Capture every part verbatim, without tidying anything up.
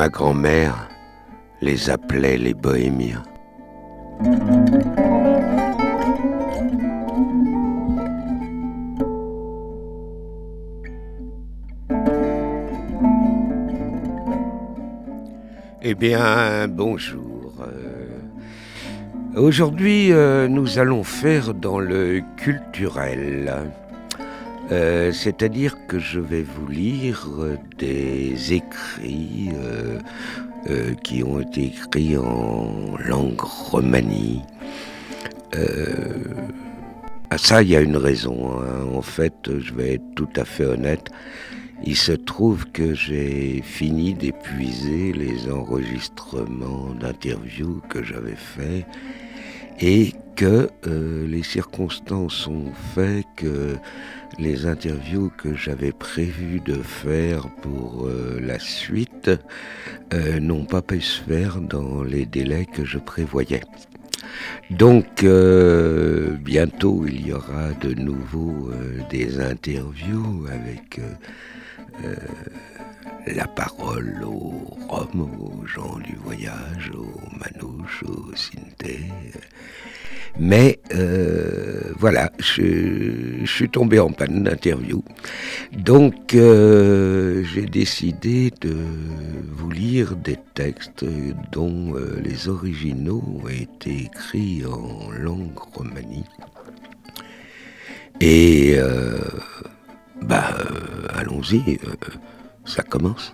ma grand-mère les appelait les bohémiens. Eh bien, bonjour. Euh, aujourd'hui, euh, nous allons faire dans le culturel. Euh, c'est-à-dire que je vais vous lire des écrits euh, euh, qui ont été écrits en langue romanie. Euh, à ça, il y a une raison, hein. En fait, je vais être tout à fait honnête. Il se trouve que j'ai fini d'épuiser les enregistrements d'interviews que j'avais faits et que euh, les circonstances ont fait que les interviews que j'avais prévu de faire pour euh, la suite euh, n'ont pas pu se faire dans les délais que je prévoyais. Donc, euh, bientôt, il y aura de nouveau euh, des interviews avec euh, euh, la parole aux Roms, aux gens du voyage, aux Manouches, aux Sinté. Mais euh, voilà, je, je suis tombé en panne d'interview. Donc, euh, j'ai décidé de vous lire des textes dont euh, les originaux ont été écrits en langue romanie. Et, euh, bah, euh, allons-y, euh, ça commence.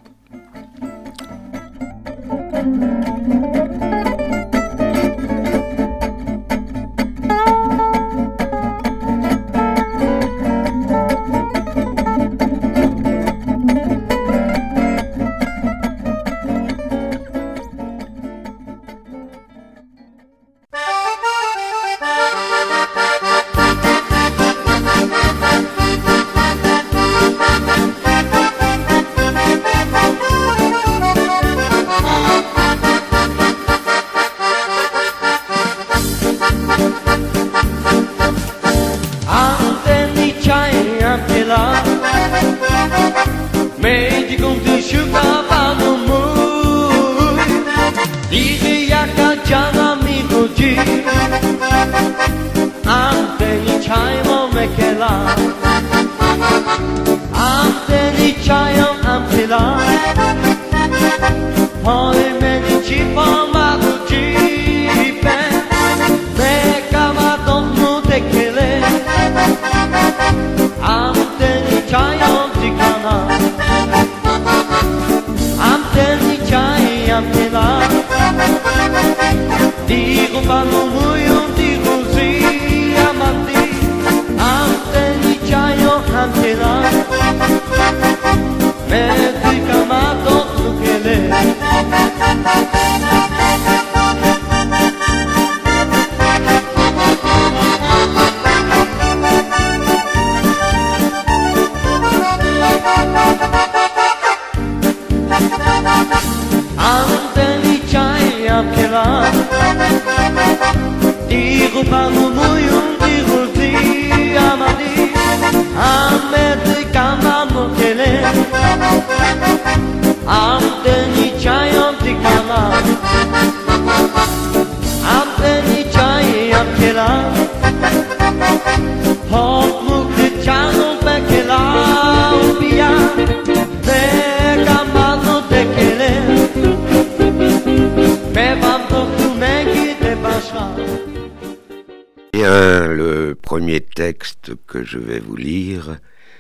Bien, le premier texte que je vais vous lire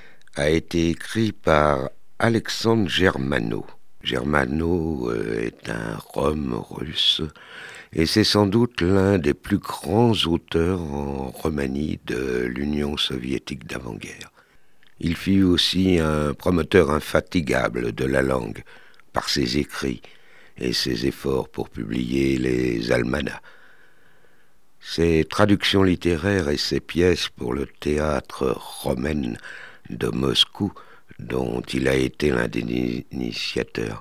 a été écrit par Alexandre Germano. Germano est un Rom russe et c'est sans doute l'un des plus grands auteurs en Roumanie de l'Union soviétique d'avant-guerre. Il fut aussi un promoteur infatigable de la langue par ses écrits et ses efforts pour publier les almanachs. Ses traductions littéraires et ses pièces pour le théâtre romaine de Moscou, dont il a été l'un des initiateurs.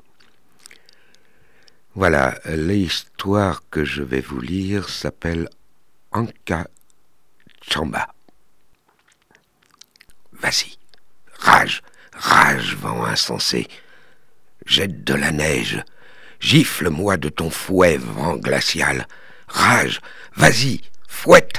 Voilà, l'histoire que je vais vous lire s'appelle Anka Chamba. Vas-y, rage, rage, vent insensé, jette de la neige, Gifle-moi de ton fouet, vent glacial. Rage, vas-y, fouette.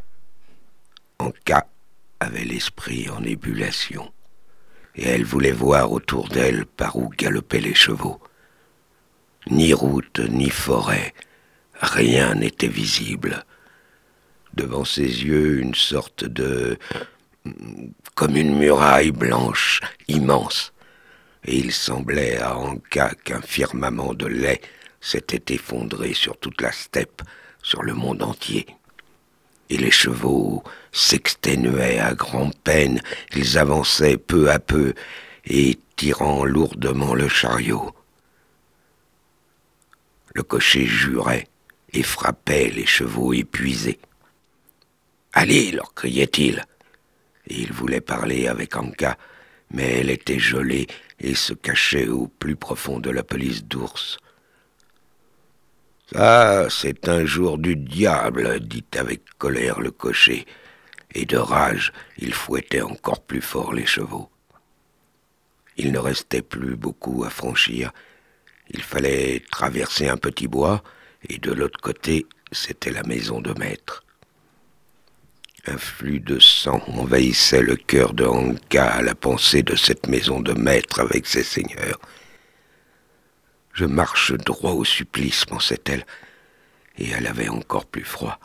Anka avait l'esprit en ébullition, et elle voulait voir autour d'elle par où galopaient les chevaux. Ni route, ni forêt, rien n'était visible. Devant ses yeux, une sorte de... comme une muraille blanche, immense. Et il semblait à Anka qu'un firmament de lait s'était effondré sur toute la steppe, sur le monde entier. Et les chevaux s'exténuaient à grand-peine, ils avançaient peu à peu, et tirant lourdement le chariot. Le cocher jurait et frappait les chevaux épuisés. « Allez !» leur criait-il. Et il voulait parler avec Anka, mais elle était gelée et se cachait au plus profond de la pelisse d'ours. « Ça, c'est un jour du diable, » dit avec colère le cocher, et de rage, il fouettait encore plus fort les chevaux. Il ne restait plus beaucoup à franchir. Il fallait traverser un petit bois, et de l'autre côté, c'était la maison de maître. Un flux de sang envahissait le cœur de Anka à la pensée de cette maison de maître avec ses seigneurs. « Je marche droit au supplice, pensait-elle, et elle avait encore plus froid.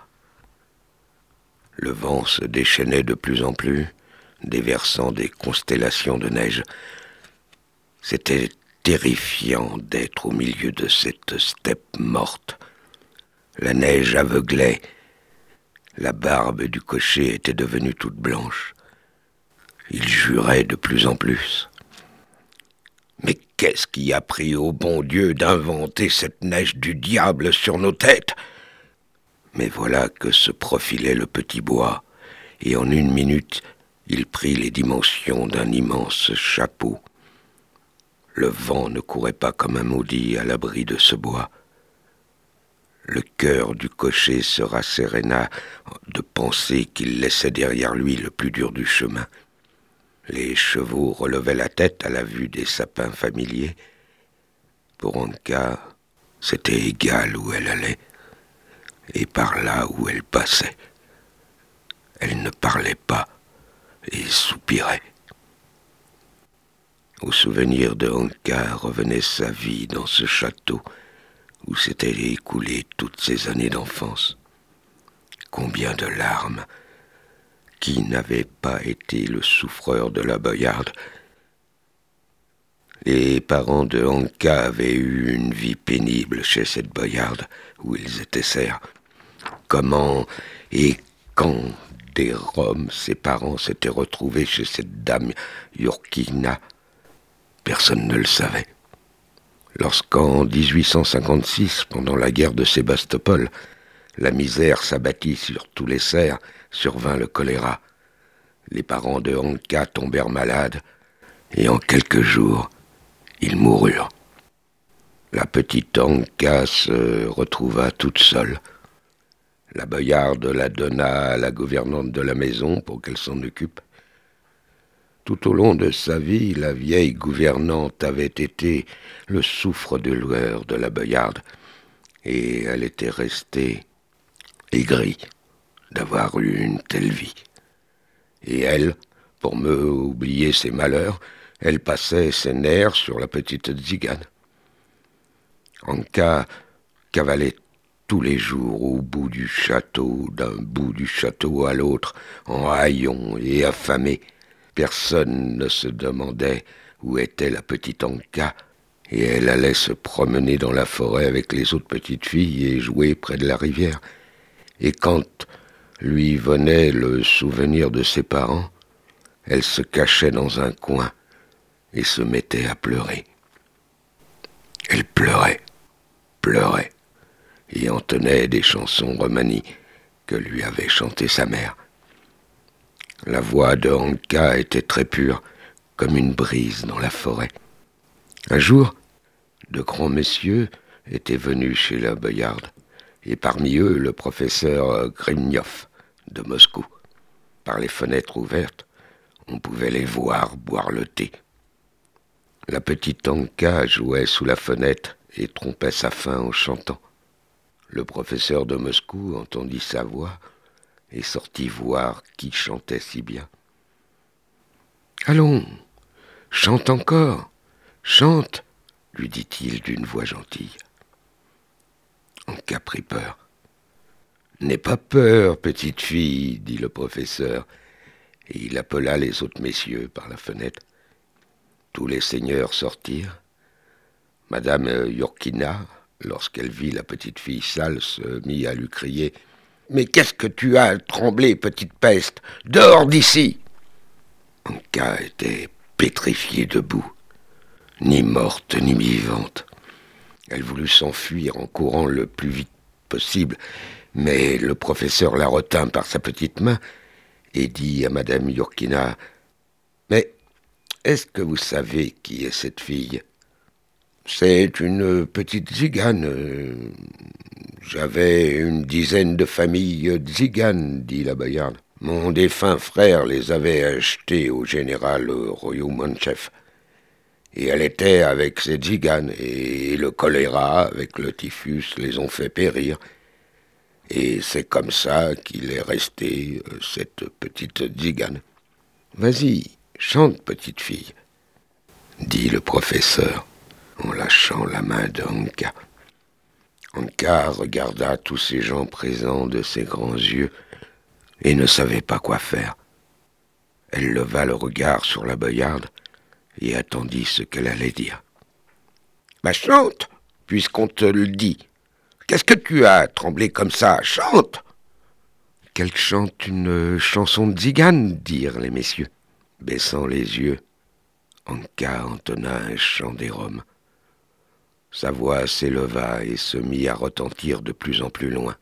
Le vent se déchaînait de plus en plus, déversant des constellations de neige. C'était terrifiant d'être au milieu de cette steppe morte. La neige aveuglait. La barbe du cocher était devenue toute blanche. Il jurait de plus en plus. Mais qu'est-ce qui a pris au bon Dieu d'inventer cette neige du diable sur nos têtes ? Mais voilà que se profilait le petit bois, et en une minute, il prit les dimensions d'un immense chapeau. Le vent ne courait pas comme un maudit à l'abri de ce bois. Le cœur du cocher se rasséréna de penser qu'il laissait derrière lui le plus dur du chemin. Les chevaux relevaient la tête à la vue des sapins familiers. Pour Anka, c'était égal où elle allait, et par là où elle passait. Elle ne parlait pas et soupirait. Au souvenir de Anka revenait sa vie dans ce château où s'étaient écoulées toutes ces années d'enfance. Combien de larmes! Qui n'avait pas été le souffreur de la Boyarde? Les parents de Anka avaient eu une vie pénible chez cette Boyarde où ils étaient serfs. Comment et quand des Roms ses parents s'étaient retrouvés chez cette dame Yurkina, personne ne le savait. Lorsqu'en dix-huit cent cinquante-six, pendant la guerre de Sébastopol, la misère s'abattit sur tous les serfs, survint le choléra. Les parents de Anka tombèrent malades, et en quelques jours, ils moururent. La petite Anka se retrouva toute seule. La Boyarde la donna à la gouvernante de la maison pour qu'elle s'en occupe. Tout au long de sa vie, la vieille gouvernante avait été le souffre-douleur de la Boyarde, et elle était restée aigrie d'avoir eu une telle vie. Et elle, pour me oublier ses malheurs, elle passait ses nerfs sur la petite Tzigane. Anka cavalait tous les jours au bout du château, d'un bout du château à l'autre, en haillons et affamé. Personne ne se demandait où était la petite Anka, et elle allait se promener dans la forêt avec les autres petites filles et jouer près de la rivière. Et quand lui venait le souvenir de ses parents, elle se cachait dans un coin et se mettait à pleurer. Elle pleurait, pleurait, et entonnait des chansons romanies que lui avait chantées sa mère. La voix de Anka était très pure, comme une brise dans la forêt. Un jour, de grands messieurs étaient venus chez la Boyarde, et parmi eux le professeur Grimniov de Moscou. Par les fenêtres ouvertes, on pouvait les voir boire le thé. La petite Anka jouait sous la fenêtre et trompait sa fin en chantant. Le professeur de Moscou entendit sa voix et sortit voir qui chantait si bien. « Allons, chante encore, chante !» lui dit-il d'une voix gentille. Anka prit peur. « N'aie pas peur, petite fille, » dit le professeur, et il appela les autres messieurs par la fenêtre. Tous les seigneurs sortirent. Madame Yorkina, lorsqu'elle vit la petite fille sale, se mit à lui crier « Mais qu'est-ce que tu as tremblé, petite peste? Dehors d'ici !» Anka était pétrifiée debout, ni morte ni vivante. Elle voulut s'enfuir en courant le plus vite possible, mais le professeur la retint par sa petite main et dit à Madame Yorkina « Mais est-ce que vous savez qui est cette fille ? » « C'est une petite tzigane. J'avais une dizaine de familles tziganes, dit la Bayarde. Mon défunt frère les avait achetées au général Royoumanchev. Et elle était avec ces tziganes, et le choléra avec le typhus les ont fait périr. Et c'est comme ça qu'il est resté, cette petite tzigane. Vas-y, chante, petite fille, dit le professeur, en lâchant la main de Anka. Anka regarda tous ces gens présents de ses grands yeux et ne savait pas quoi faire. Elle leva le regard sur la Bayarde et attendit ce qu'elle allait dire. « Bah chante, puisqu'on te le dit. Qu'est-ce que tu as tremblé comme ça? Chante !» « Qu'elle chante une chanson de tzigane, dirent les messieurs. Baissant les yeux, Anka entonna un chant des Roms. Sa voix s'éleva et se mit à retentir de plus en plus loin.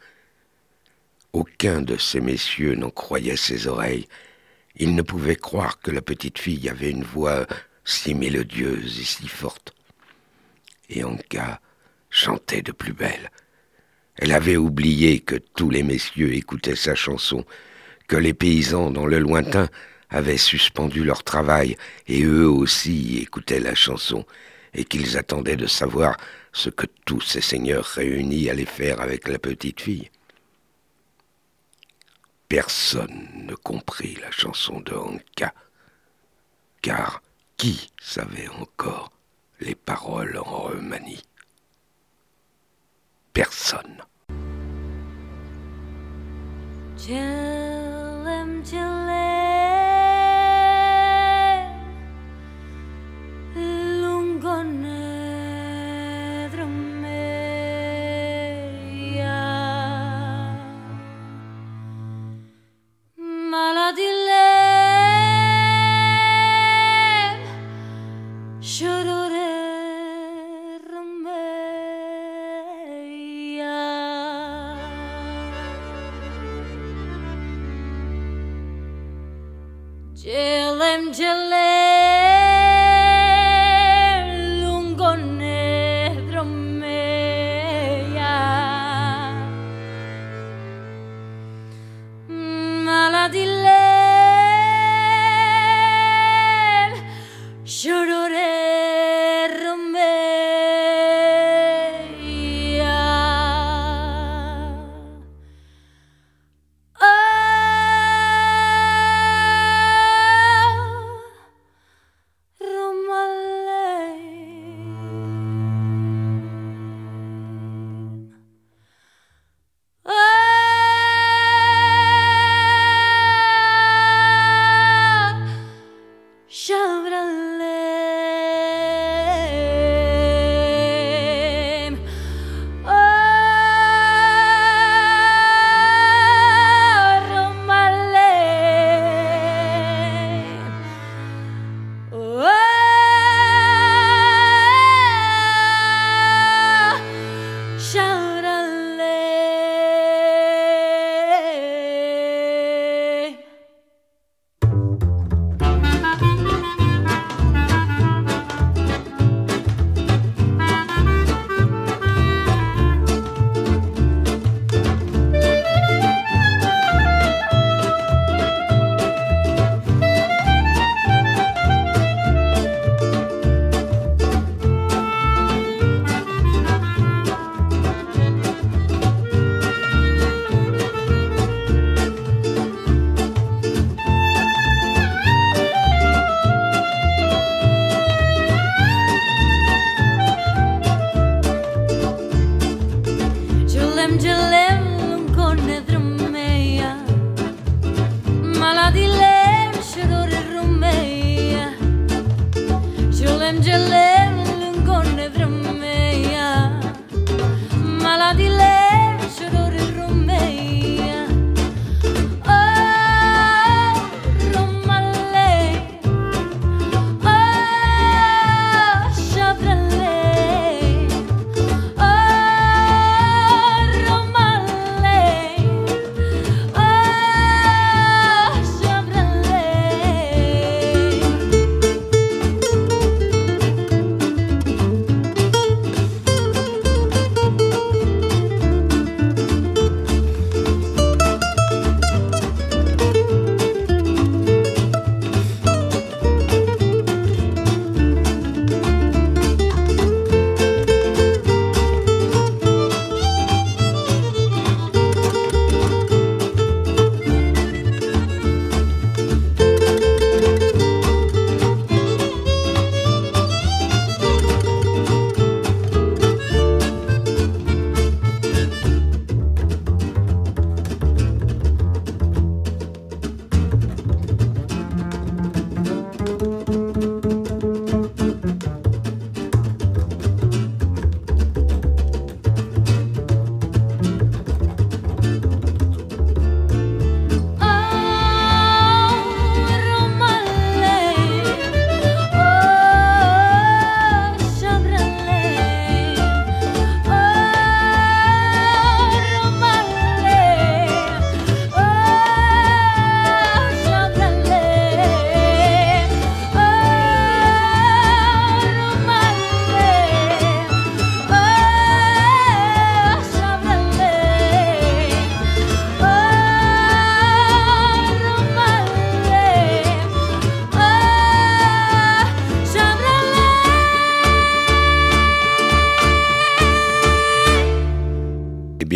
Aucun de ces messieurs n'en croyait ses oreilles. Ils ne pouvaient croire que la petite fille avait une voix si mélodieuse et si forte. Et Anka chantait de plus belle. Elle avait oublié que tous les messieurs écoutaient sa chanson, que les paysans dans le lointain avaient suspendu leur travail et eux aussi écoutaient la chanson, et qu'ils attendaient de savoir ce que tous ces seigneurs réunis allaient faire avec la petite fille. Personne ne comprit la chanson de Anka, car qui savait encore les paroles en Roumanie? Personne. Челем, челем, lungoне drumeia, maladilem, shorore rumeia. Jelem, jelem, lungone dromeia, maladilem, shorore rumeia. Oh,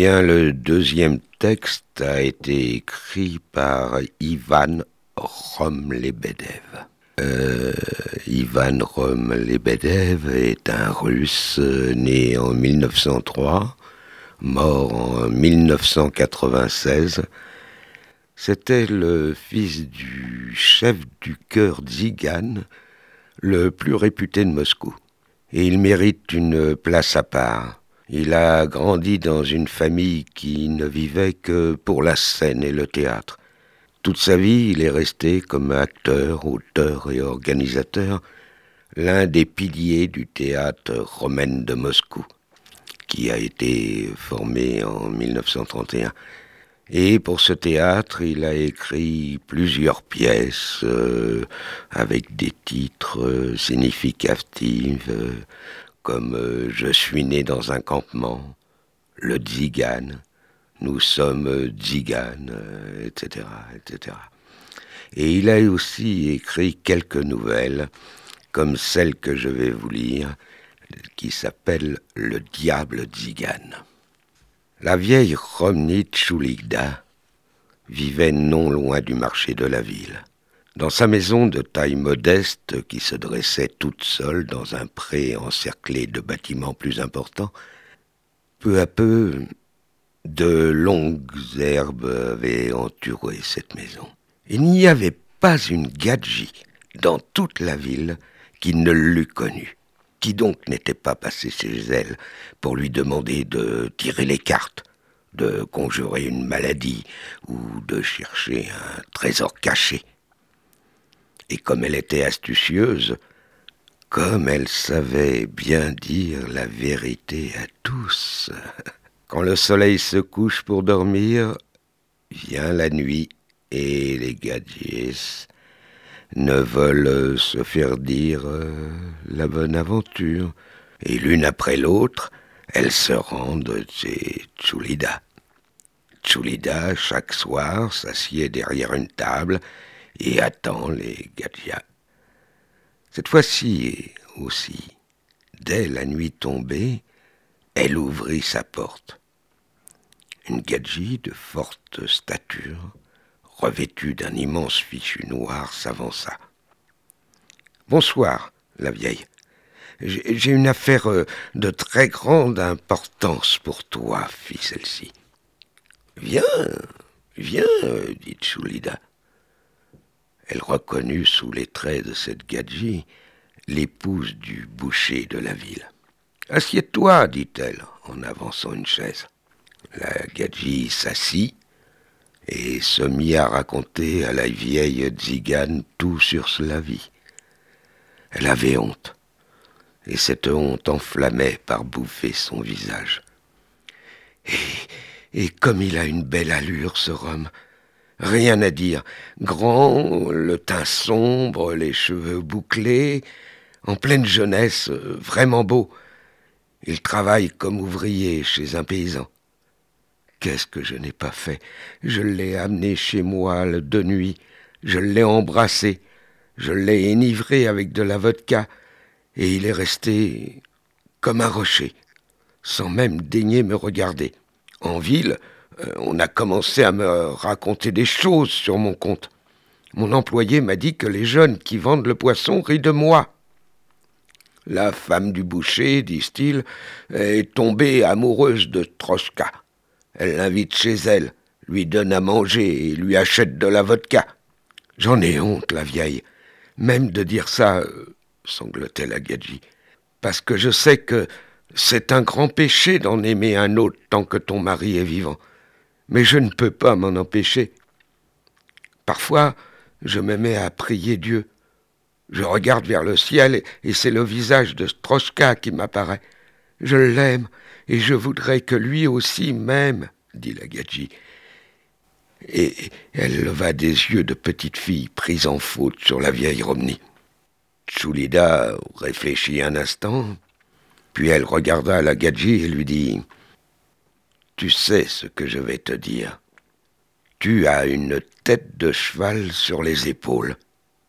bien, le deuxième texte a été écrit par Ivan Rom-Lebedev. Euh, Ivan Rom-Lebedev est un Russe né en mille neuf cent trois, mort en mille neuf cent quatre-vingt-seize. C'était le fils du chef du chœur Tzigane, le plus réputé de Moscou. Et il mérite une place à part. Il a grandi dans une famille qui ne vivait que pour la scène et le théâtre. Toute sa vie, il est resté comme acteur, auteur et organisateur, l'un des piliers du théâtre Romaine de Moscou, qui a été formé en mille neuf cent trente et un. Et pour ce théâtre, il a écrit plusieurs pièces euh, avec des titres euh, significatifs, euh, comme euh, « Je suis né dans un campement »,« Le Tzigane »,« Nous sommes Tzigane », euh, et cetera, et cetera. Et il a aussi écrit quelques nouvelles, comme celle que je vais vous lire, qui s'appelle « Le diable Tzigane ». La vieille Romny Tchoulida vivait non loin du marché de la ville. Dans sa maison de taille modeste qui se dressait toute seule dans un pré encerclé de bâtiments plus importants, peu à peu, de longues herbes avaient entouré cette maison. Il n'y avait pas une gadji dans toute la ville qui ne l'eût connue. Qui donc n'était pas passé chez elle pour lui demander de tirer les cartes, de conjurer une maladie ou de chercher un trésor caché. Et comme elle était astucieuse, comme elle savait bien dire la vérité à tous, quand le soleil se couche pour dormir, vient la nuit et les gadgets ne veulent se faire dire euh, la bonne aventure. Et l'une après l'autre, elles se rendent chez Tchoulida. Tchoulida, chaque soir, s'assied derrière une table et attend les gadjias. Cette fois-ci aussi, dès la nuit tombée, elle ouvrit sa porte. Une gadji de forte stature, revêtue d'un immense fichu noir, s'avança. « Bonsoir, la vieille. J'ai, j'ai une affaire euh, de très grande importance pour toi, fit celle-ci. »« Viens, viens, euh, dit Tchoulida. Elle reconnut sous les traits de cette gadji l'épouse du boucher de la ville. « Assieds-toi, dit-elle, en avançant une chaise. » La gadji s'assit et se mit à raconter à la vieille Tzigane tout sur sa vie. Elle avait honte, et cette honte enflammait par bouffer son visage. Et, et comme il a une belle allure, ce Rome, rien à dire, grand, le teint sombre, les cheveux bouclés, en pleine jeunesse, vraiment beau. Il travaille comme ouvrier chez un paysan. Qu'est-ce que je n'ai pas fait? Je l'ai amené chez moi de nuit, je l'ai embrassé, je l'ai enivré avec de la vodka, et il est resté comme un rocher, sans même daigner me regarder. En ville, on a commencé à me raconter des choses sur mon compte. Mon employé m'a dit que les jeunes qui vendent le poisson rient de moi. La femme du boucher, disent-ils, est tombée amoureuse de Trochka. Elle l'invite chez elle, lui donne à manger et lui achète de la vodka. J'en ai honte, la vieille, même de dire ça, euh, sanglotait la gadji, parce que je sais que c'est un grand péché d'en aimer un autre tant que ton mari est vivant. Mais je ne peux pas m'en empêcher. Parfois, je me mets à prier Dieu. Je regarde vers le ciel et, et c'est le visage de Trochka qui m'apparaît. Je l'aime et je voudrais que lui aussi m'aime, dit la gadji. Et elle leva des yeux de petite fille prise en faute sur la vieille Romny. Tchoulida réfléchit un instant, puis elle regarda la gadji et lui dit « Tu sais ce que je vais te dire. Tu as une tête de cheval sur les épaules. »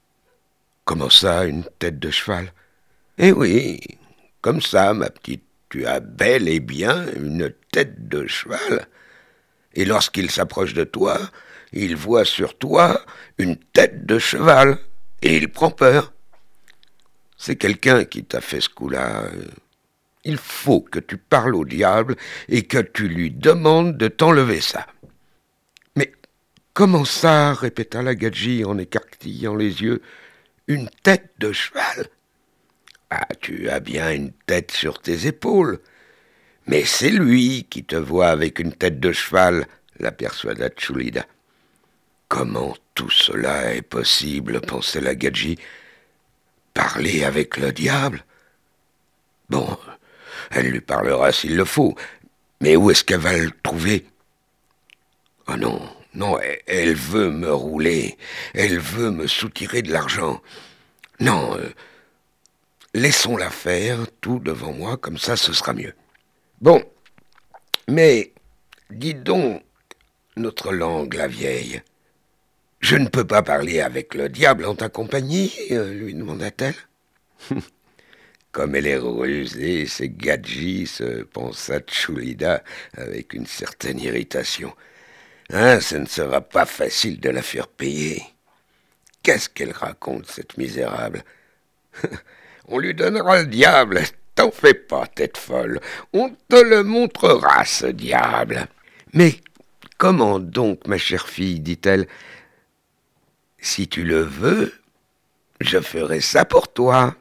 « Comment ça, une tête de cheval ?»« Eh oui, comme ça, ma petite tu as bel et bien une tête de cheval. Et lorsqu'il s'approche de toi, il voit sur toi une tête de cheval, et il prend peur. C'est quelqu'un qui t'a fait ce coup-là. Il faut que tu parles au diable et que tu lui demandes de t'enlever ça. » « Mais comment ça ?» répéta la Gadji en écarquillant les yeux. « Une tête de cheval ? Ah, tu as bien une tête sur tes épaules. Mais c'est lui qui te voit avec une tête de cheval, » la persuada Tchoulida. « Comment tout cela est possible ?» pensait la Gadji. « Parler avec le diable ? Bon, elle lui parlera s'il le faut, mais où est-ce qu'elle va le trouver ? Oh non, non, elle veut me rouler, elle veut me soutirer de l'argent. Non, euh, laissons-la faire tout devant moi, comme ça ce sera mieux. Bon, mais dis donc, notre langue, la vieille, je ne peux pas parler avec le diable en ta compagnie, lui demanda-t-elle. Comme elle est rusée, c'est Gadji, se pensa Tchoulida avec une certaine irritation. Hein, ce ne sera pas facile de la faire payer. Qu'est-ce qu'elle raconte, cette misérable ? On lui donnera le diable. T'en fais pas, tête folle. On te le montrera, ce diable. Mais comment donc, ma chère fille, dit-elle. Si tu le veux, je ferai ça pour toi.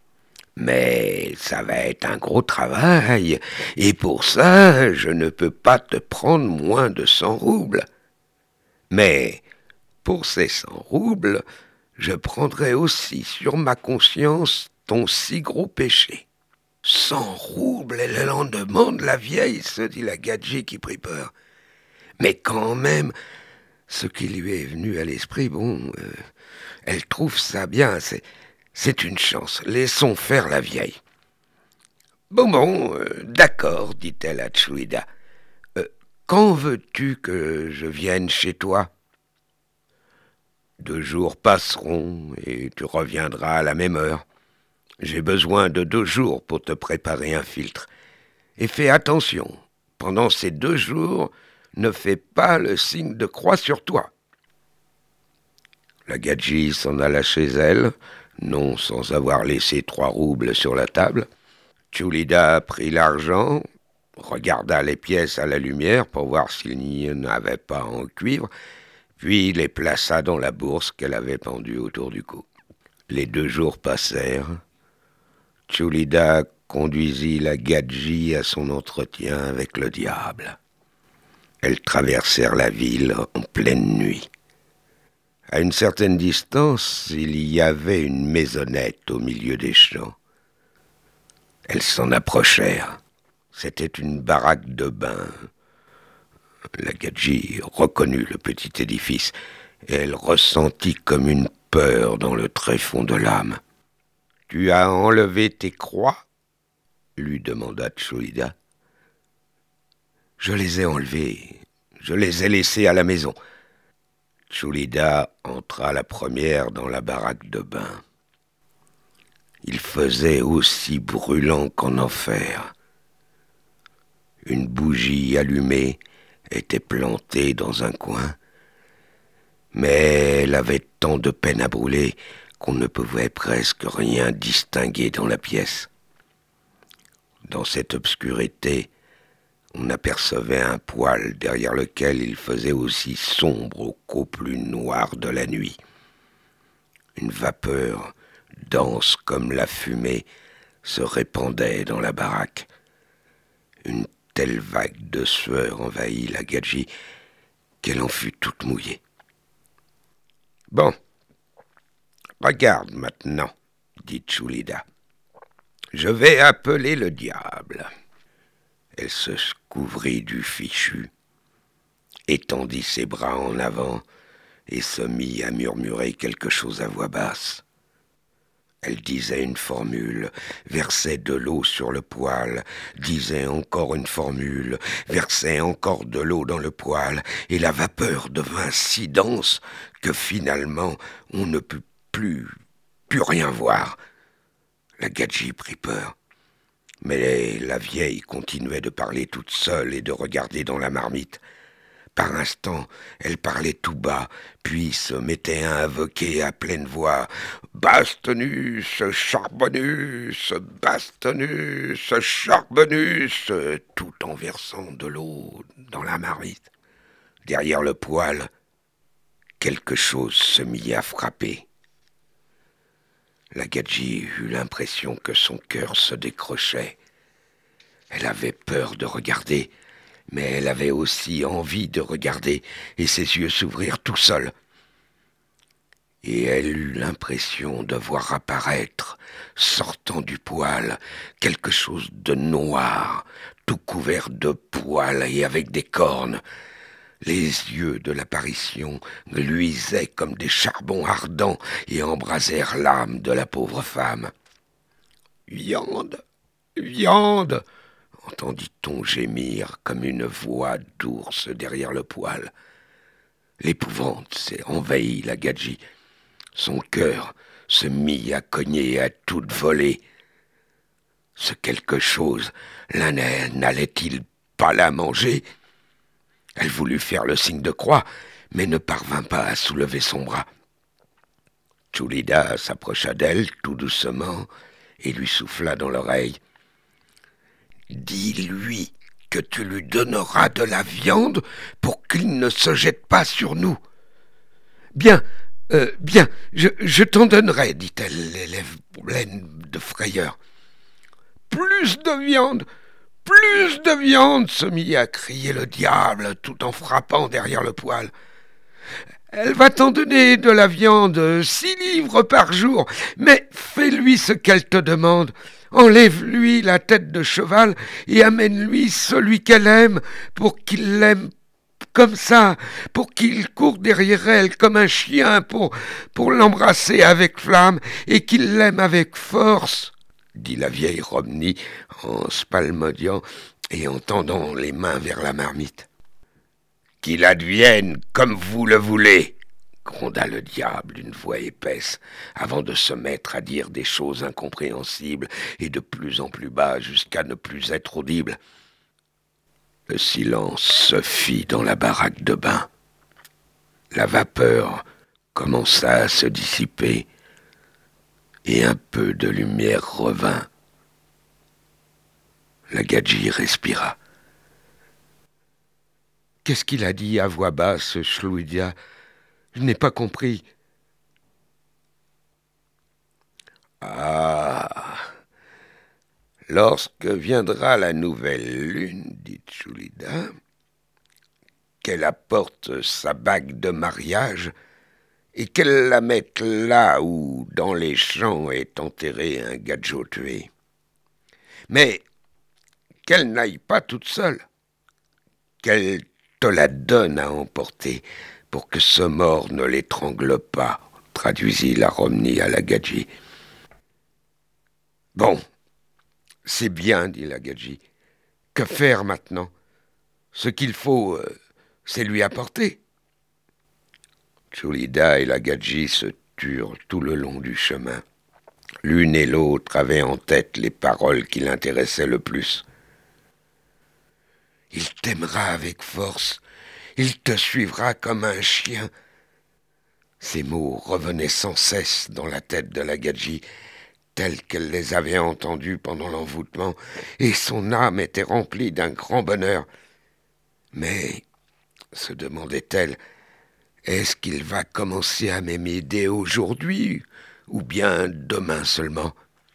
Mais ça va être un gros travail, et pour ça, je ne peux pas te prendre moins de cent roubles. Mais pour ces cent roubles, je prendrai aussi sur ma conscience ton si gros péché. Cent roubles, elle en demande, la vieille, se dit la Gadji qui prit peur. Mais quand même, ce qui lui est venu à l'esprit, bon, euh, elle trouve ça bien, c'est... C'est une chance, laissons faire la vieille. Bon, bon, euh, d'accord, dit-elle à Tchoulida. Euh, quand veux-tu que je vienne chez toi ? Deux jours passeront et tu reviendras à la même heure. J'ai besoin de deux jours pour te préparer un filtre. Et fais attention, pendant ces deux jours, ne fais pas le signe de croix sur toi. La Gadji s'en alla chez elle, non sans avoir laissé trois roubles sur la table. Tchoulida prit l'argent, regarda les pièces à la lumière pour voir s'il n'y en avait pas en cuivre, puis les plaça dans la bourse qu'elle avait pendue autour du cou. Les deux jours passèrent. Tchoulida conduisit la Gadji à son entretien avec le diable. Elles traversèrent la ville en pleine nuit. À une certaine distance, il y avait une maisonnette au milieu des champs. Elles s'en approchèrent. C'était une baraque de bain. La Gadji reconnut le petit édifice, et elle ressentit comme une peur dans le tréfonds de l'âme. « Tu as enlevé tes croix ?» lui demanda Tchoulida. « Je les ai enlevées, je les ai laissées à la maison. » Tchoulida entra la première dans la baraque de bain. Il faisait aussi brûlant qu'en enfer. Une bougie allumée était plantée dans un coin, mais elle avait tant de peine à brûler qu'on ne pouvait presque rien distinguer dans la pièce. Dans cette obscurité, on apercevait un poêle derrière lequel il faisait aussi sombre qu'au plus noir de la nuit. Une vapeur, dense comme la fumée, se répandait dans la baraque. Une telle vague de sueur envahit la Gadji qu'elle en fut toute mouillée. « Bon, regarde maintenant, dit Tchoulida. Je vais appeler le diable. » Elle se couvrit du fichu, étendit ses bras en avant et se mit à murmurer quelque chose à voix basse. Elle disait une formule, versait de l'eau sur le poêle, disait encore une formule, versait encore de l'eau dans le poêle, et la vapeur devint si dense que finalement on ne put plus, plus rien voir. La Gadji prit peur. Mais la vieille continuait de parler toute seule et de regarder dans la marmite. Par instant, elle parlait tout bas, puis se mettait à invoquer à pleine voix « Bastonus, Charbonus, Bastonus, Charbonus !» tout en versant de l'eau dans la marmite. Derrière le poêle, quelque chose se mit à frapper. La Gadji eut l'impression que son cœur se décrochait. Elle avait peur de regarder, mais elle avait aussi envie de regarder, et ses yeux s'ouvrirent tout seuls. Et elle eut l'impression de voir apparaître, sortant du poêle, quelque chose de noir, tout couvert de poils et avec des cornes. Les yeux de l'apparition luisaient comme des charbons ardents et embrasèrent l'âme de la pauvre femme. « Viande, viande !» entendit-on gémir comme une voix d'ours derrière le poêle. L'épouvante s'est envahie la Gadji. Son cœur se mit à cogner à toute volée. Ce quelque chose, n'allait-il pas la manger ? Elle voulut faire le signe de croix, mais ne parvint pas à soulever son bras. Tchoulida s'approcha d'elle tout doucement et lui souffla dans l'oreille. « Dis-lui que tu lui donneras de la viande pour qu'il ne se jette pas sur nous. »« Bien, euh, bien, je, je t'en donnerai, dit-elle, les lèvres pleines de frayeur. »« Plus de viande !» Plus de viande, se mit à crier le diable tout en frappant derrière le poêle. Elle va t'en donner de la viande, six livres par jour, mais fais-lui ce qu'elle te demande. Enlève-lui la tête de cheval et amène-lui celui qu'elle aime pour qu'il l'aime comme ça, pour qu'il court derrière elle comme un chien pour, pour l'embrasser avec flamme et qu'il l'aime avec force. Dit la vieille Romney en spalmodiant et en tendant les mains vers la marmite. « Qu'il advienne comme vous le voulez !» gronda le diable d'une voix épaisse, avant de se mettre à dire des choses incompréhensibles et de plus en plus bas jusqu'à ne plus être audible. Le silence se fit dans la baraque de bain. La vapeur commença à se dissiper, et un peu de lumière revint. La Gadji respira. « Qu'est-ce qu'il a dit à voix basse, Chlouidia ? Je n'ai pas compris. »« Ah, lorsque viendra la nouvelle lune, dit Tchoulida, qu'elle apporte sa bague de mariage, et qu'elle la mette là où, dans les champs, est enterré un gadjo tué. Mais qu'elle n'aille pas toute seule, qu'elle te la donne à emporter pour que ce mort ne l'étrangle pas, traduisit la Romney à la Gadji. Bon, c'est bien, dit la Gadji. Que faire maintenant ? Ce qu'il faut, euh, c'est lui apporter. Tchoulida et la Gadji se turent tout le long du chemin. L'une et l'autre avaient en tête les paroles qui l'intéressaient le plus. « Il t'aimera avec force, il te suivra comme un chien. » Ces mots revenaient sans cesse dans la tête de la Gadji, tels qu'elle les avait entendus pendant l'envoûtement, et son âme était remplie d'un grand bonheur. Mais, se demandait-elle, est-ce qu'il va commencer à m'aimer dès aujourd'hui, ou bien demain seulement ?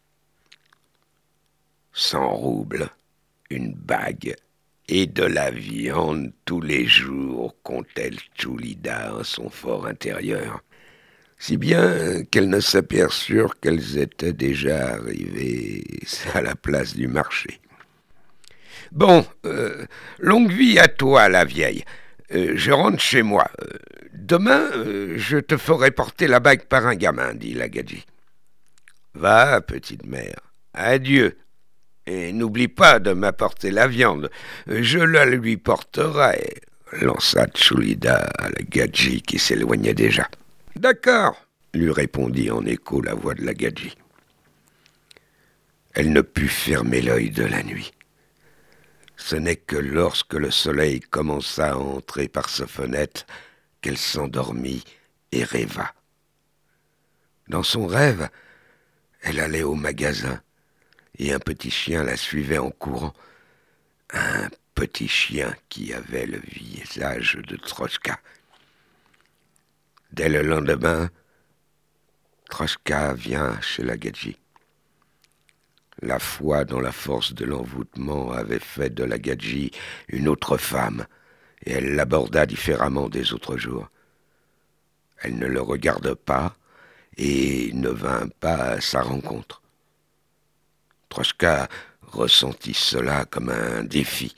Cent roubles, une bague et de la viande tous les jours, comptait Tchoulida en son fort intérieur, si bien qu'elle ne s'aperçurent qu'elles étaient déjà arrivées à la place du marché. « Bon, euh, longue vie à toi, la vieille. Euh, je rentre chez moi. Euh, demain, euh, je te ferai porter la bague par un gamin, dit la Gadji. Va, petite mère, adieu. Et n'oublie pas de m'apporter la viande. Je la lui porterai, lança Tchoulida à la Gadji qui s'éloignait déjà. D'accord, lui répondit en écho la voix de la Gadji. Elle ne put fermer l'œil de la nuit. Ce n'est que lorsque le soleil commença à entrer par sa fenêtre qu'elle s'endormit et rêva. Dans son rêve, elle allait au magasin et un petit chien la suivait en courant. Un petit chien qui avait le visage de Troshka. Dès le lendemain, Troshka vient chez la Gadji. La foi dans la force de l'envoûtement avait fait de la Gadji une autre femme, et elle l'aborda différemment des autres jours. Elle ne le regarda pas et ne vint pas à sa rencontre. Troshka ressentit cela comme un défi.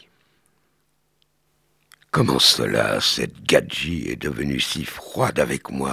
Comment cela, cette Gadji est devenue si froide avec moi ?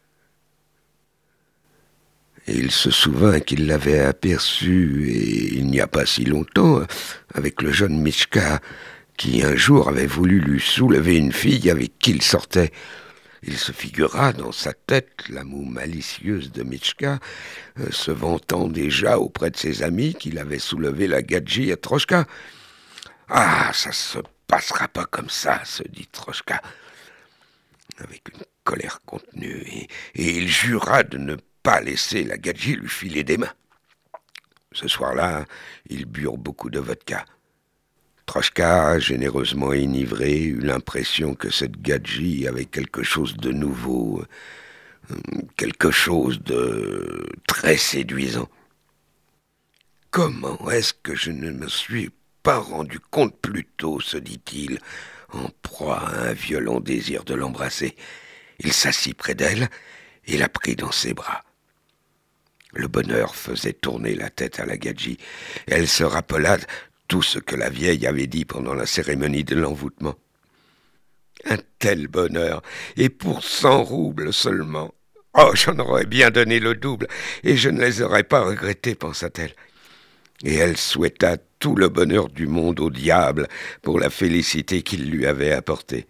Et il se souvint qu'il l'avait aperçue, et il n'y a pas si longtemps, avec le jeune Mitchka, qui un jour avait voulu lui soulever une fille avec qui il sortait. Il se figura dans sa tête la moue malicieuse de Mitchka, euh, se vantant déjà auprès de ses amis qu'il avait soulevé la Gadji à Troshka. « Ah, ça se passera pas comme ça, se dit Troshka, avec une colère contenue, et, et il jura de ne pas laisser la Gadji lui filer des mains. Ce soir-là, ils burent beaucoup de vodka. Troshka, généreusement enivré, eut l'impression que cette Gadji avait quelque chose de nouveau, quelque chose de très séduisant. Comment est-ce que je ne me suis pas rendu compte plus tôt, se dit-il, en proie à un violent désir de l'embrasser. Il s'assit près d'elle et la prit dans ses bras. Le bonheur faisait tourner la tête à la Gadji. Elle se rappela tout ce que la vieille avait dit pendant la cérémonie de l'envoûtement. Un tel bonheur, et pour cent roubles seulement. Oh, j'en aurais bien donné le double, et je ne les aurais pas regrettés, pensa-t-elle. Et elle souhaita tout le bonheur du monde au diable pour la félicité qu'il lui avait apportée.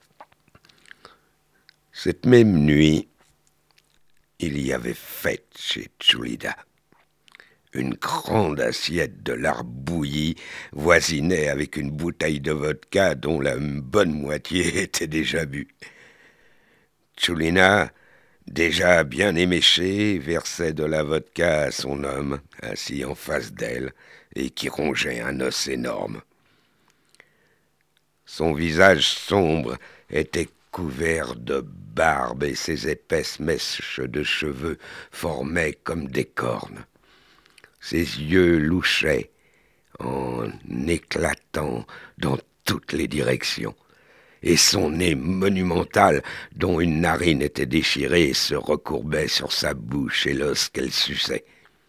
Cette même nuit, il y avait fête chez Tchoulida. Une grande assiette de lard bouilli voisinait avec une bouteille de vodka dont la bonne moitié était déjà bue. Tchoulina, déjà bien éméché, versait de la vodka à son homme, assis en face d'elle, et qui rongeait un os énorme. Son visage sombre était couvert de barbe et ses épaisses mèches de cheveux formaient comme des cornes. Ses yeux louchaient en éclatant dans toutes les directions, et son nez monumental, dont une narine était déchirée, se recourbait sur sa bouche et l'os qu'elle suçait.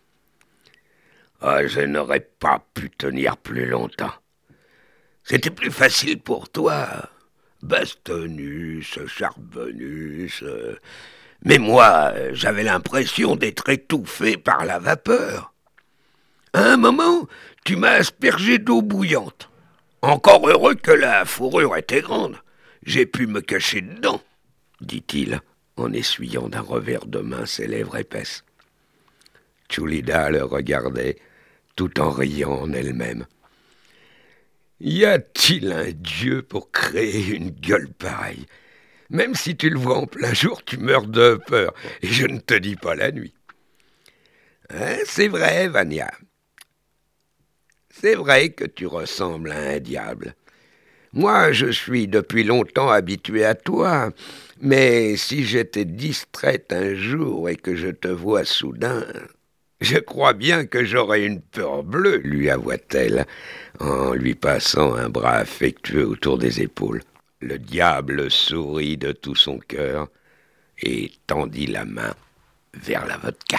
Ah, je n'aurais pas pu tenir plus longtemps. C'était plus facile pour toi, Bastonus, Charbonus. Euh... Mais moi, j'avais l'impression d'être étouffé par la vapeur. À un moment, tu m'as aspergé d'eau bouillante. Encore heureux que la fourrure était grande. J'ai pu me cacher dedans, dit-il, en essuyant d'un revers de main ses lèvres épaisses. Tchoulida le regardait, tout en riant en elle-même. Y a-t-il un dieu pour créer une gueule pareille ? Même si tu le vois en plein jour, tu meurs de peur, et je ne te dis pas la nuit. Hein, c'est vrai, Vania. C'est vrai que tu ressembles à un diable. Moi, je suis depuis longtemps habitué à toi, mais si j'étais distraite un jour et que je te vois soudain, je crois bien que j'aurais une peur bleue, lui avoua-t-elle, en lui passant un bras affectueux autour des épaules. Le diable sourit de tout son cœur et tendit la main vers la vodka.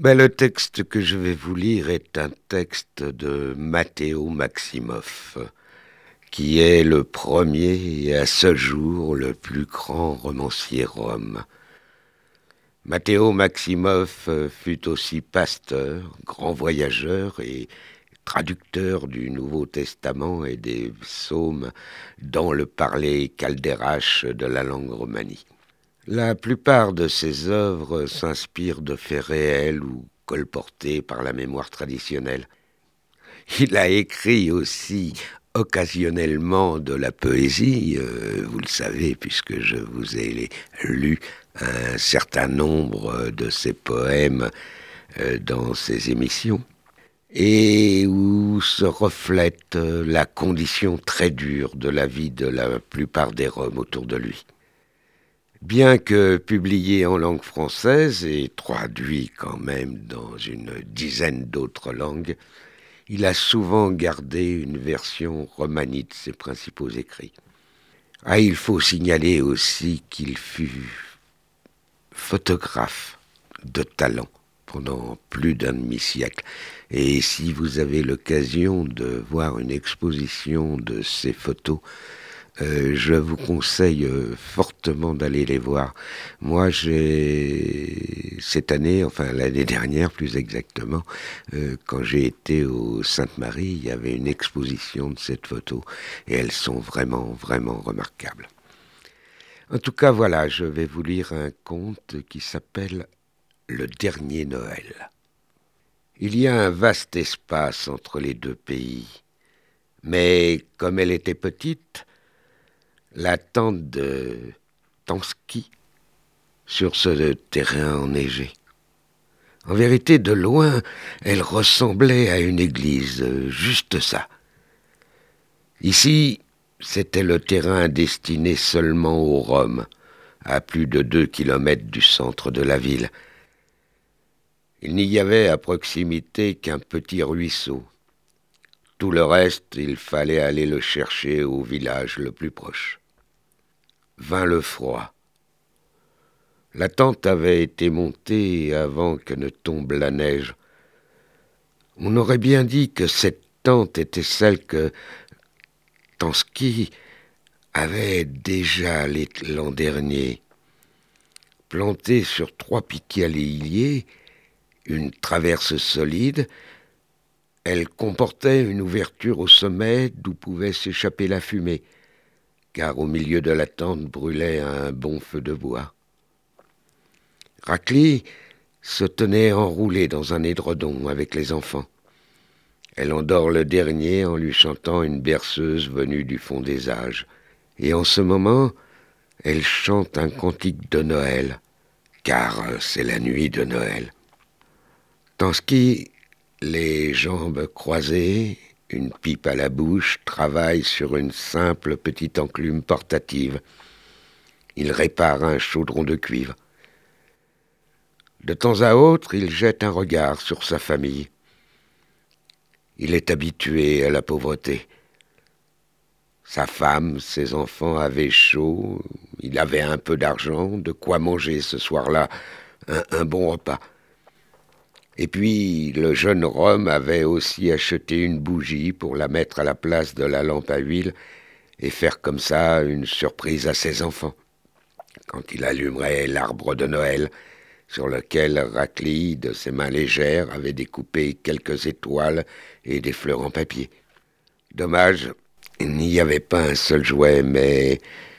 Ben, le texte que je vais vous lire est un texte de Matteo Maximoff, qui est le premier et à ce jour le plus grand romancier rom. Matteo Maximoff fut aussi pasteur, grand voyageur et traducteur du Nouveau Testament et des psaumes dans le parler caldérache de la langue romanie. La plupart de ses œuvres s'inspirent de faits réels ou colportés par la mémoire traditionnelle. Il a écrit aussi occasionnellement de la poésie, euh, vous le savez puisque je vous ai lu un certain nombre de ses poèmes euh, dans ses émissions, et où se reflète la condition très dure de la vie de la plupart des Roms autour de lui. Bien que publié en langue française et traduit quand même dans une dizaine d'autres langues, il a souvent gardé une version romanie de ses principaux écrits. Ah, il faut signaler aussi qu'il fut photographe de talent pendant plus d'un demi-siècle. Et si vous avez l'occasion de voir une exposition de ses photos, Euh, je vous conseille euh, fortement d'aller les voir. Moi, j'ai cette année, enfin l'année dernière plus exactement, euh, quand j'ai été au Sainte-Marie, il y avait une exposition de cette photo et elles sont vraiment, vraiment remarquables. En tout cas, voilà, je vais vous lire un conte qui s'appelle « Le dernier Noël ». Il y a un vaste espace entre les deux pays, mais comme elle était petite, la tente de Tanski sur ce terrain enneigé. En vérité, de loin, elle ressemblait à une église, juste ça. Ici, c'était le terrain destiné seulement aux Roms, à plus de deux kilomètres du centre de la ville. Il n'y avait à proximité qu'un petit ruisseau. Tout le reste, il fallait aller le chercher au village le plus proche. Vint le froid. La tente avait été montée avant que ne tombe la neige. On aurait bien dit que cette tente était celle que Tanski avait déjà l'an dernier. Plantée sur trois piquets à l'ailier, une traverse solide, elle comportait une ouverture au sommet d'où pouvait s'échapper la fumée, car au milieu de la tente brûlait un bon feu de bois. Racli se tenait enroulée dans un édredon avec les enfants. Elle endort le dernier en lui chantant une berceuse venue du fond des âges. Et en ce moment, elle chante un cantique de Noël, car c'est la nuit de Noël. Tanski, les jambes croisées, une pipe à la bouche, travaille sur une simple petite enclume portative. Il répare un chaudron de cuivre. De temps à autre, il jette un regard sur sa famille. Il est habitué à la pauvreté. Sa femme, ses enfants avaient chaud, il avait un peu d'argent, de quoi manger ce soir-là, un, un bon repas. Et puis, le jeune Rome avait aussi acheté une bougie pour la mettre à la place de la lampe à huile et faire comme ça une surprise à ses enfants, quand il allumerait l'arbre de Noël, sur lequel Racli, de ses mains légères, avait découpé quelques étoiles et des fleurs en papier. Dommage, il n'y avait pas un seul jouet, mais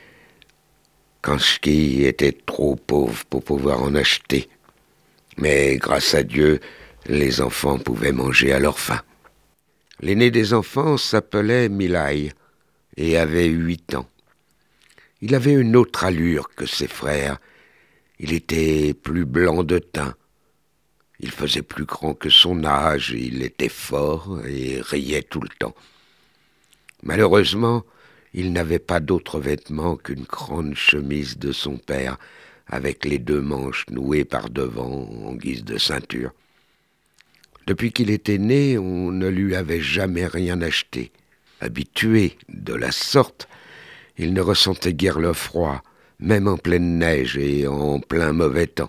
Tanski était trop pauvre pour pouvoir en acheter. Mais grâce à Dieu, les enfants pouvaient manger à leur faim. L'aîné des enfants s'appelait Milai et avait huit ans. Il avait une autre allure que ses frères. Il était plus blanc de teint. Il faisait plus grand que son âge, il était fort et riait tout le temps. Malheureusement, il n'avait pas d'autre vêtement qu'une grande chemise de son père, avec les deux manches nouées par devant en guise de ceinture. Depuis qu'il était né, on ne lui avait jamais rien acheté. Habitué de la sorte, il ne ressentait guère le froid, même en pleine neige et en plein mauvais temps.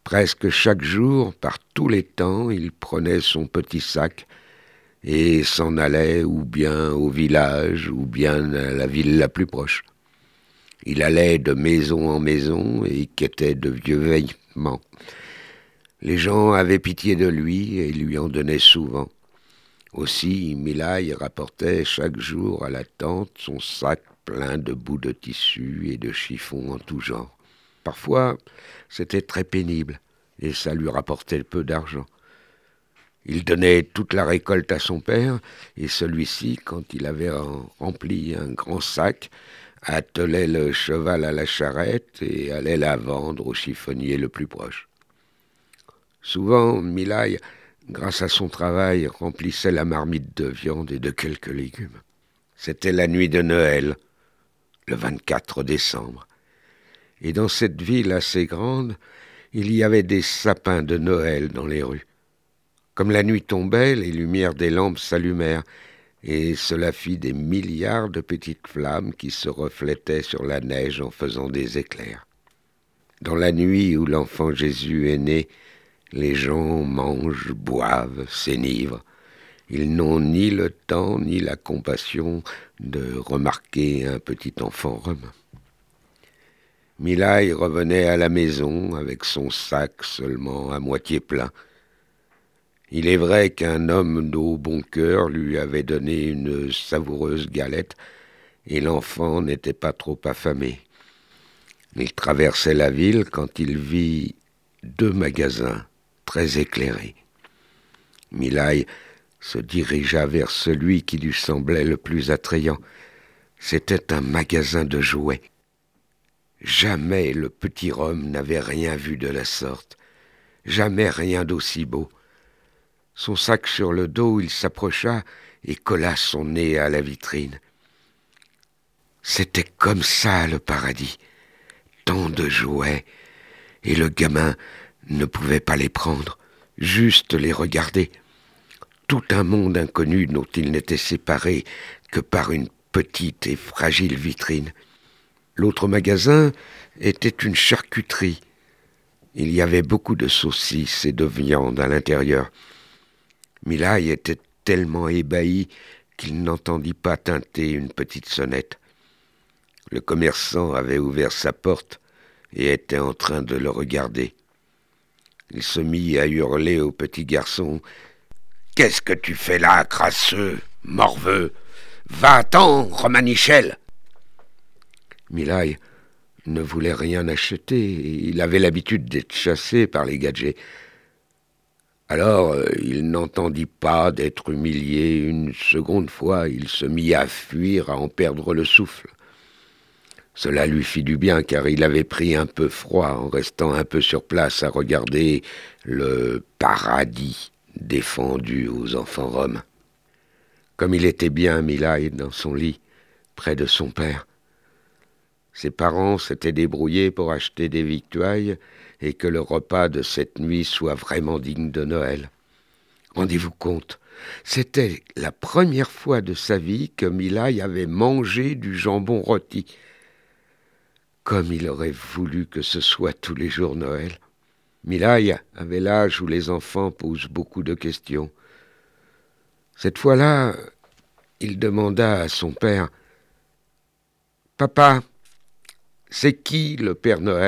Presque chaque jour, par tous les temps, il prenait son petit sac et s'en allait ou bien au village ou bien à la ville la plus proche. Il allait de maison en maison et quêtait de vieux vêtements. Les gens avaient pitié de lui et lui en donnaient souvent. Aussi, Milaï rapportait chaque jour à la tante son sac plein de bouts de tissu et de chiffons en tout genre. Parfois, c'était très pénible et ça lui rapportait peu d'argent. Il donnait toute la récolte à son père et celui-ci, quand il avait rempli un grand sac, attelait le cheval à la charrette et allait la vendre au chiffonnier le plus proche. Souvent, Milaï, grâce à son travail, remplissait la marmite de viande et de quelques légumes. C'était la nuit de Noël, le vingt-quatre décembre. Et dans cette ville assez grande, il y avait des sapins de Noël dans les rues. Comme la nuit tombait, les lumières des lampes s'allumèrent, et cela fit des milliards de petites flammes qui se reflétaient sur la neige en faisant des éclairs. Dans la nuit où l'enfant Jésus est né, les gens mangent, boivent, s'enivrent. Ils n'ont ni le temps ni la compassion de remarquer un petit enfant rome. Milaï revenait à la maison avec son sac seulement à moitié plein. Il est vrai qu'un homme d'au bon cœur lui avait donné une savoureuse galette et l'enfant n'était pas trop affamé. Il traversait la ville quand il vit deux magasins très éclairés. Milaï se dirigea vers celui qui lui semblait le plus attrayant. C'était un magasin de jouets. Jamais le petit Rome n'avait rien vu de la sorte, jamais rien d'aussi beau. Son sac sur le dos, il s'approcha et colla son nez à la vitrine. C'était comme ça le paradis, tant de jouets, et le gamin ne pouvait pas les prendre, juste les regarder. Tout un monde inconnu dont il n'était séparé que par une petite et fragile vitrine. L'autre magasin était une charcuterie. Il y avait beaucoup de saucisses et de viande à l'intérieur. Milaï était tellement ébahi qu'il n'entendit pas tinter une petite sonnette. Le commerçant avait ouvert sa porte et était en train de le regarder. Il se mit à hurler au petit garçon « Qu'est-ce que tu fais là, crasseux, morveux? Va-t'en, Romanichel !» Milaï ne voulait rien acheter, et il avait l'habitude d'être chassé par les gadgets. Alors, euh, il n'entendit pas d'être humilié. Une seconde fois, il se mit à fuir, à en perdre le souffle. Cela lui fit du bien, car il avait pris un peu froid en restant un peu sur place à regarder le paradis défendu aux enfants roms. Comme il était bien, Milaï, dans son lit, près de son père. Ses parents s'étaient débrouillés pour acheter des victuailles et que le repas de cette nuit soit vraiment digne de Noël. Rendez-vous compte, c'était la première fois de sa vie que Milaï avait mangé du jambon rôti. Comme il aurait voulu que ce soit tous les jours Noël. Milaï avait l'âge où les enfants posent beaucoup de questions. Cette fois-là, il demanda à son père « Papa, c'est qui le Père Noël ?»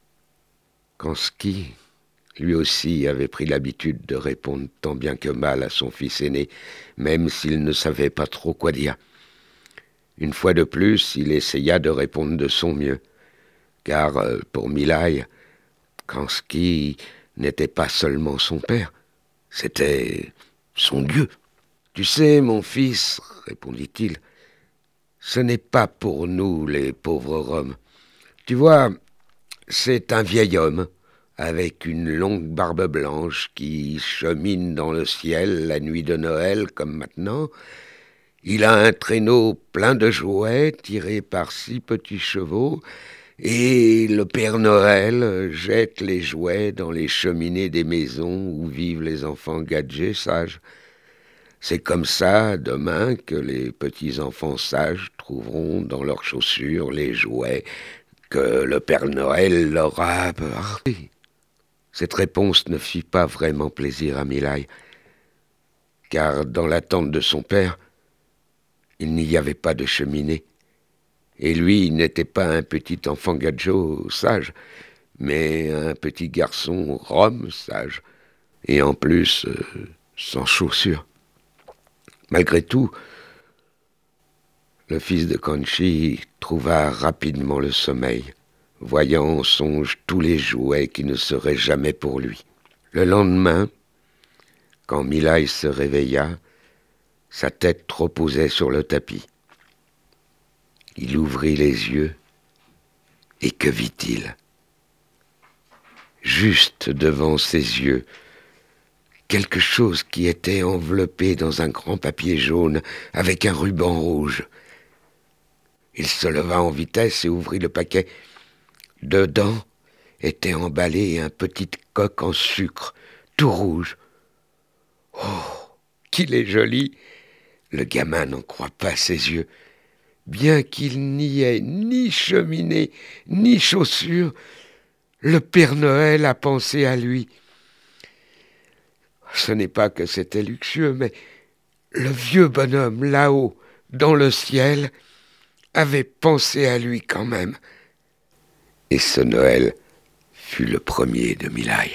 Kansky, lui aussi, avait pris l'habitude de répondre tant bien que mal à son fils aîné, même s'il ne savait pas trop quoi dire. Une fois de plus, il essaya de répondre de son mieux, car euh, pour Milaï, Kansky n'était pas seulement son père, c'était son Dieu. « Tu sais, mon fils, répondit-il, ce n'est pas pour nous les pauvres Roms. Tu vois, c'est un vieil homme avec une longue barbe blanche qui chemine dans le ciel la nuit de Noël comme maintenant. Il a un traîneau plein de jouets tirés par six petits chevaux et le Père Noël jette les jouets dans les cheminées des maisons où vivent les enfants gadgets sages. C'est comme ça, demain, que les petits-enfants sages trouveront dans leurs chaussures les jouets que le Père Noël leur a apportés. » Cette réponse ne fit pas vraiment plaisir à Milay, car dans la tente de son père, il n'y avait pas de cheminée. Et lui, il n'était pas un petit enfant gadjo sage, mais un petit garçon rom sage, et en plus, euh, sans chaussures. Malgré tout, le fils de Conchi trouva rapidement le sommeil, voyant en songe tous les jouets qui ne seraient jamais pour lui. Le lendemain, quand Milay se réveilla, sa tête reposait sur le tapis. Il ouvrit les yeux, et que vit-il ? Juste devant ses yeux, quelque chose qui était enveloppé dans un grand papier jaune avec un ruban rouge. Il se leva en vitesse et ouvrit le paquet. Dedans était emballé un petit coq en sucre, tout rouge. Oh, qu'il est joli ! Le gamin n'en croit pas ses yeux. Bien qu'il n'y ait ni cheminée, ni chaussures, le Père Noël a pensé à lui. Ce n'est pas que c'était luxueux, mais le vieux bonhomme, là-haut, dans le ciel, avait pensé à lui quand même. Et ce Noël fut le premier de Milay.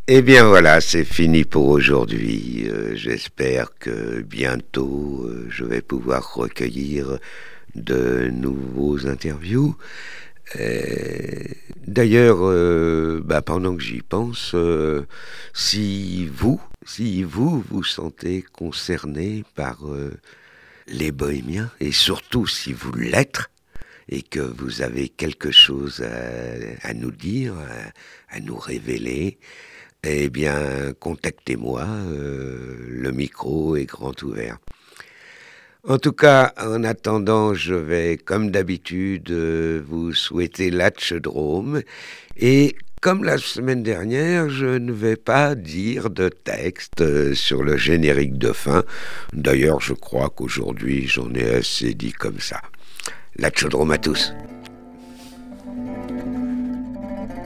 Eh bien voilà, c'est fini pour aujourd'hui. Euh, j'espère que bientôt euh, je vais pouvoir recueillir de nouveaux interviews. Euh, D'ailleurs, euh, bah, pendant que j'y pense, euh, si vous, si vous vous sentez concerné par euh, les bohémiens, et surtout si vous l'êtes, et que vous avez quelque chose à, à nous dire, à, à nous révéler, eh bien, contactez-moi, euh, le micro est grand ouvert. En tout cas, en attendant, je vais, comme d'habitude, euh, vous souhaiter l'Atchedrome. Et comme la semaine dernière, je ne vais pas dire de texte euh, sur le générique de fin. D'ailleurs, je crois qu'aujourd'hui, j'en ai assez dit comme ça. L'Atchedrome à tous.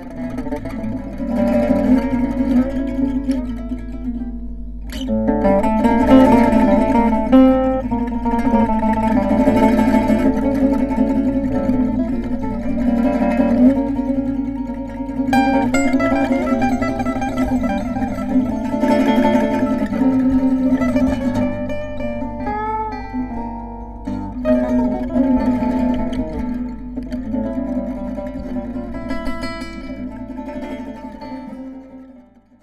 Thank you.